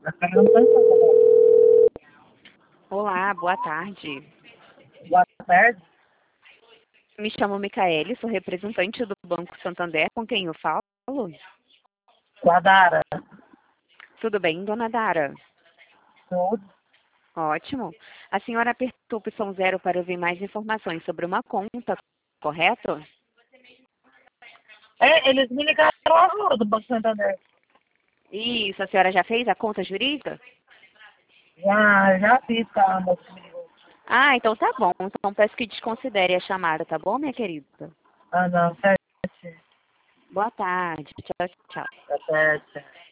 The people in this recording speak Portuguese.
A cara não tá enxergando. Olá, boa tarde. Boa tarde. Me chamo Micaele, sou representante do Banco Santander, com quem eu falo. Guadara. Tudo bem, dona Dara? Tudo. Ótimo. A senhora apertou a opção 0 para ouvir mais informações sobre uma conta, correto? É, eles me ligaram agora do Banco Santander. Isso, a senhora já fez a conta jurídica? Já fiz, tá, moço? Me ligou. Ah, então tá bom. Então peço que desconsidere a chamada, tá bom, minha querida? Ah, não, certo. Boa tarde. Tchau, tchau. Tá certo.